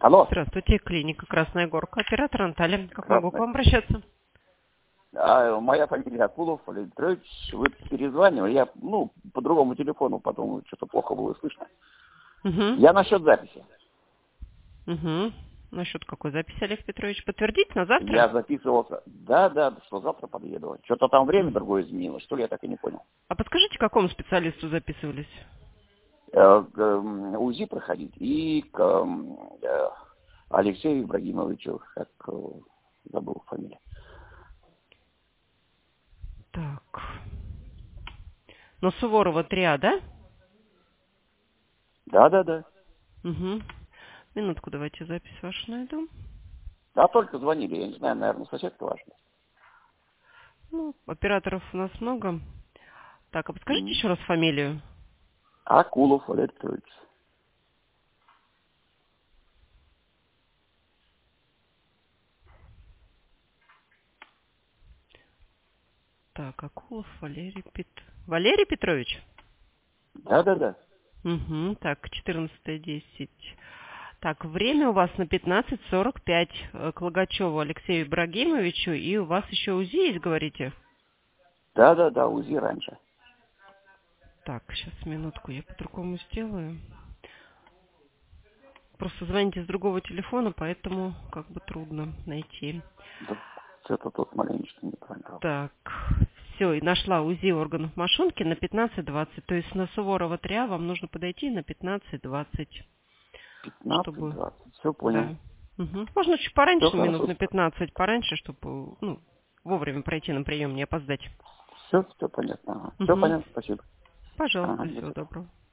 Алло. Здравствуйте, клиника «Красная Горка», оператор Анталия. Как могу к Красная. вам обращаться? Моя фамилия Акулов, Валерий Петрович. Вы перезванивали. Я, по другому телефону потом что-то плохо было слышно. Угу. Я насчет записи. Угу. Насчет какой записи, Олег Петрович? Подтвердить на завтра? Я записывался. Да, что завтра подъеду. Что-то там время другое изменилось, что ли, я так и не понял. А подскажите, к какому специалисту записывались? УЗИ проходить и к Алексею Ибрагимовичу, как забыл фамилию. Так. Ну, Суворова 3А, да? Да. Угу. Минутку, давайте запись вашу найду. Да, только звонили, я не знаю, наверное, соседка ваша. Ну, операторов у нас много. Так, а подскажите еще раз фамилию. Акулов Валерий Петрович. Так, Акулов Валерий Петрович? Да. Угу. Так, 14:10. Так, время у вас на 15:45 к Логачеву Алексею Ибрагимовичу, и у вас еще УЗИ есть, говорите? Да, УЗИ раньше. Так, сейчас, минутку, я по-другому сделаю. Просто звоните с другого телефона, поэтому как бы трудно найти. Да, что-то тут маленечко неправильно. Так, все, и нашла УЗИ органов мошонки на 15:20. То есть на Суворова 3А вам нужно подойти на 15:20. 15-20. Все понял. Да. Угу. Можно чуть Все пораньше, минут хорошо. на 15 пораньше, чтобы вовремя пройти на прием, не опоздать. Все понятно. Все Угу. понятно, спасибо. Пожалуйста, Ага, всего доброго.